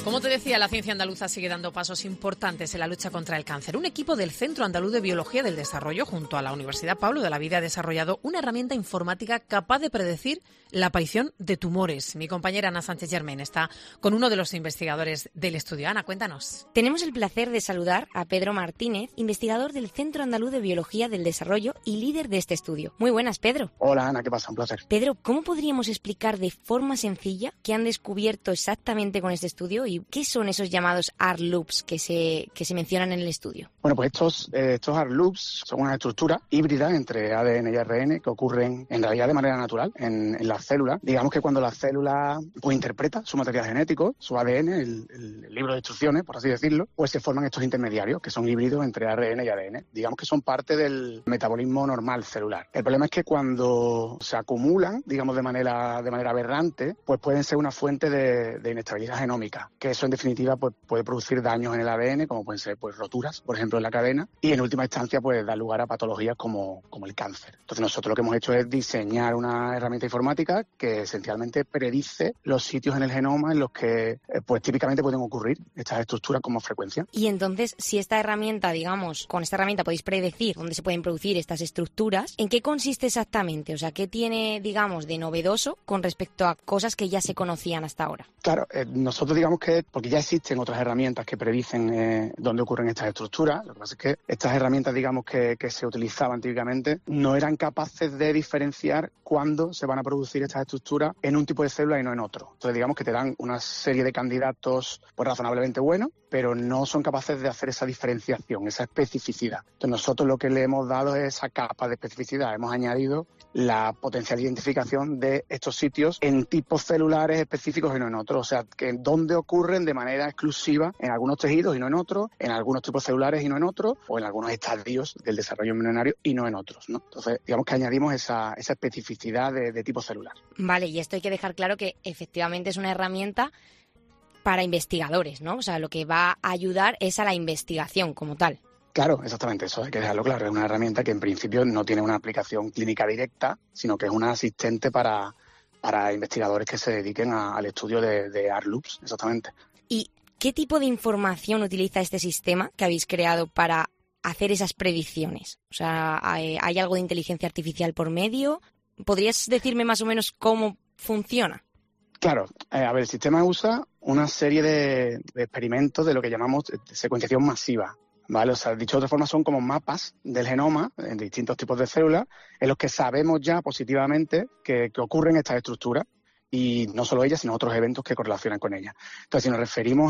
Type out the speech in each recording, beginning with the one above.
Como te decía, la ciencia andaluza sigue dando pasos importantes en la lucha contra el cáncer. Un equipo del Centro Andaluz de Biología del Desarrollo, junto a la Universidad Pablo de la Vida, ha desarrollado una herramienta informática capaz de predecir la aparición de tumores. Mi compañera Ana Sánchez Germain está con uno de los investigadores del estudio. Ana, cuéntanos. Tenemos el placer de saludar a Pedro Martínez, investigador del Centro Andaluz de Biología del Desarrollo y líder de este estudio. Muy buenas, Pedro. Hola, Ana, ¿qué pasa? Un placer. Pedro, ¿cómo podríamos explicar de forma sencilla qué han descubierto exactamente con este estudio y qué son esos llamados R-loops que se mencionan en el estudio? Bueno, pues estos R-loops son una estructura híbrida entre ADN y ARN que ocurren en realidad de manera natural en las células. Digamos que cuando la célula pues interpreta su material genético, su ADN, el libro de instrucciones, por así decirlo, pues se forman estos intermediarios que son híbridos entre ARN y ADN. Digamos que son parte del metabolismo normal celular. El problema es que cuando se acumulan, digamos de manera aberrante, pues pueden ser una fuente de inestabilidad genómica, que eso en definitiva pues puede producir daños en el ADN, como pueden ser pues roturas, por ejemplo, en la cadena, y en última instancia pues dar lugar a patologías como el cáncer. Entonces nosotros lo que hemos hecho es diseñar una herramienta informática que esencialmente predice los sitios en el genoma en los que pues típicamente pueden ocurrir estas estructuras con más frecuencia. Y entonces, si esta herramienta, digamos, con esta herramienta podéis predecir dónde se pueden producir estas estructuras, ¿en qué consiste exactamente? O sea, ¿qué tiene, digamos, de novedoso con respecto a cosas que ya se conocían hasta ahora? Claro, nosotros digamos que, porque ya existen otras herramientas que predicen dónde ocurren estas estructuras, lo que pasa es que estas herramientas, digamos, que se utilizaban típicamente, no eran capaces de diferenciar cuándo se van a producir estas estructuras en un tipo de célula y no en otro. Entonces, digamos que te dan una serie de candidatos pues razonablemente buenos, pero no son capaces de hacer esa diferenciación, esa especificidad. Entonces, nosotros lo que le hemos dado es esa capa de especificidad. Hemos añadido la potencial identificación de estos sitios en tipos celulares específicos y no en otros. O sea, que dónde ocurren de manera exclusiva en algunos tejidos y no en otros, en algunos tipos celulares y no en otros, o en algunos estadios del desarrollo embrionario y no en otros, ¿no? Entonces, digamos que añadimos esa especificidad de tipo celular. Vale, y esto hay que dejar claro que efectivamente es una herramienta para investigadores, ¿no? O sea, lo que va a ayudar es a la investigación como tal. Claro, exactamente, eso hay que dejarlo claro. Es una herramienta que en principio no tiene una aplicación clínica directa, sino que es una asistente para investigadores que se dediquen al estudio de R-loops, exactamente. ¿Y qué tipo de información utiliza este sistema que habéis creado para hacer esas predicciones? O sea, ¿hay algo de inteligencia artificial por medio? ¿Podrías decirme más o menos cómo funciona? Claro, a ver, el sistema usa una serie de experimentos de lo que llamamos secuenciación masiva, ¿vale? O sea, dicho de otra forma, son como mapas del genoma en distintos tipos de células en los que sabemos ya positivamente que ocurren estas estructuras y no solo ellas, sino otros eventos que correlacionan con ellas. Entonces, si nos referimos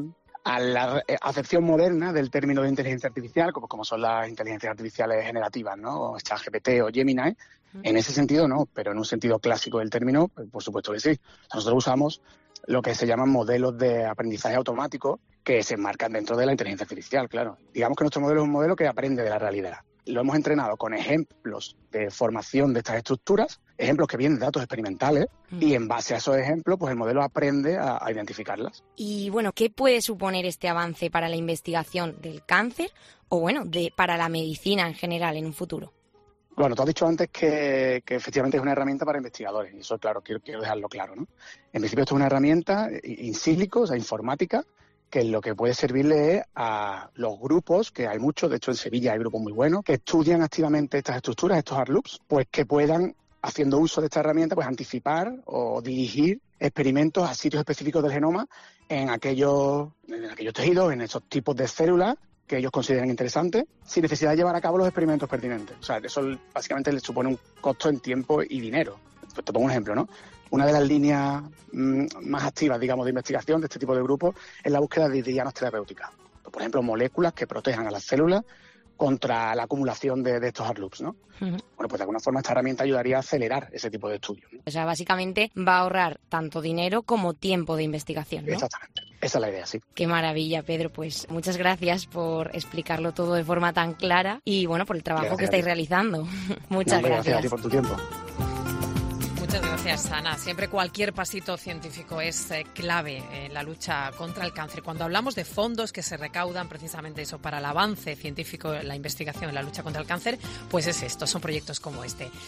a la acepción moderna del término de inteligencia artificial, como son las inteligencias artificiales generativas, ¿no? O ChatGPT o Gemini, en ese sentido no, pero en un sentido clásico del término, pues, por supuesto que sí. Nosotros usamos lo que se llaman modelos de aprendizaje automático que se enmarcan dentro de la inteligencia artificial, claro. Digamos que nuestro modelo es un modelo que aprende de la realidad. Lo hemos entrenado con ejemplos de formación de estas estructuras, ejemplos que vienen de datos experimentales, y en base a esos ejemplos, pues el modelo aprende a identificarlas. Y bueno, ¿qué puede suponer este avance para la investigación del cáncer o bueno, para la medicina en general en un futuro? Bueno, tú has dicho antes que efectivamente es una herramienta para investigadores, y eso, claro, quiero dejarlo claro, ¿no? En principio esto es una herramienta in silico, o sea, informática, que lo que puede servirle es a los grupos, que hay muchos, de hecho en Sevilla hay grupos muy buenos, que estudian activamente estas estructuras, estos R-loops, pues que puedan, haciendo uso de esta herramienta, pues anticipar o dirigir experimentos a sitios específicos del genoma en aquellos tejidos, en esos tipos de células que ellos consideren interesantes, sin necesidad de llevar a cabo los experimentos pertinentes. O sea, eso básicamente les supone un costo en tiempo y dinero. Pues te pongo un ejemplo, ¿no? Una de las líneas más activas, digamos, de investigación de este tipo de grupos es la búsqueda de dianas terapéuticas. Por ejemplo, moléculas que protejan a las células contra la acumulación de estos R-loops, ¿no? Bueno, pues de alguna forma esta herramienta ayudaría a acelerar ese tipo de estudios, ¿no? O sea, básicamente va a ahorrar tanto dinero como tiempo de investigación, ¿no? Exactamente. Esa es la idea, sí. Qué maravilla, Pedro. Pues muchas gracias por explicarlo todo de forma tan clara y, bueno, por el trabajo que estáis realizando. Muchas gracias. Gracias a ti por tu tiempo. Muchas gracias, Ana. Siempre cualquier pasito científico es clave en la lucha contra el cáncer. Cuando hablamos de fondos que se recaudan precisamente eso para el avance científico, la investigación en la lucha contra el cáncer, pues es esto, son proyectos como este.